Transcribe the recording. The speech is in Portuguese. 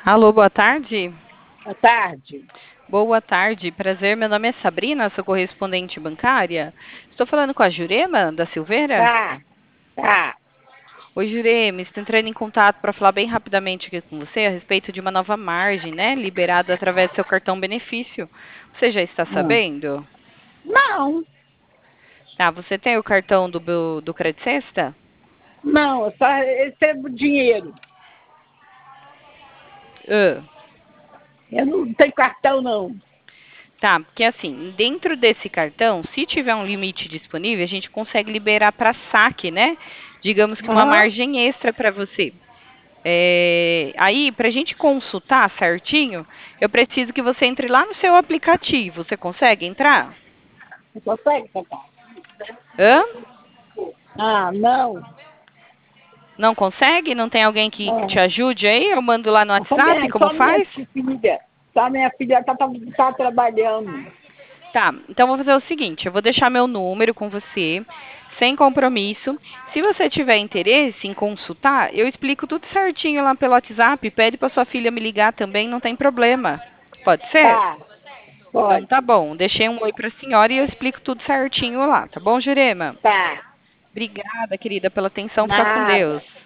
Alô, boa tarde. Boa tarde. Boa tarde, prazer. Meu nome é Sabrina, sou correspondente bancária. Estou falando com a Jurema da Silveira? Tá, tá. Oi, Jurema, estou entrando em contato para falar bem rapidamente aqui com você a respeito de uma nova margem, né, liberada através do seu cartão benefício. Você já está Hum. sabendo? Não, Tá, você tem o cartão do Credit Sexta? não, eu só recebo dinheiro. Ah, Eu não tenho cartão, não. tá, porque assim, dentro desse cartão, se tiver um limite disponível, a gente consegue liberar para saque, né? Digamos que uma Aham. margem extra para você. Aí, para a gente consultar certinho, eu preciso que você entre lá no seu aplicativo. Você consegue entrar? Você consegue pagar? Hã? Ah, não. Não consegue? Não tem alguém que te É. ajude aí? Eu mando lá no WhatsApp como Só minha faz? filha. Só minha filha tá trabalhando. Tá, então vou fazer o seguinte: eu vou deixar meu número com você, sem compromisso. Se você tiver interesse em consultar, eu explico tudo certinho lá pelo WhatsApp. Pede para sua filha me ligar também, não tem problema. Pode ser? Tá, Então pode. tá bom. Deixei um oi para a senhora e eu explico tudo certinho lá, tá bom, Jurema? Tá. Obrigada, querida, pela atenção. Fica com Nada. Deus.